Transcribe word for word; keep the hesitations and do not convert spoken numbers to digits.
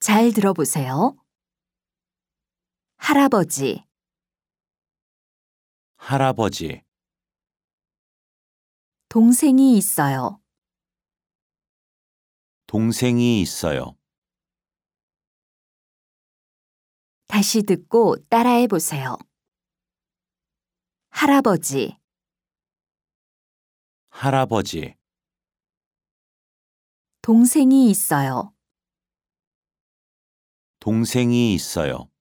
잘 들어보세요. 할아버지, 할아버지, 동생이 있어요. 동생이 있어요. 다시 듣고 따라해 보세요. 할아버지, 할아버지, 동생이 있어요. 동생이 있어요.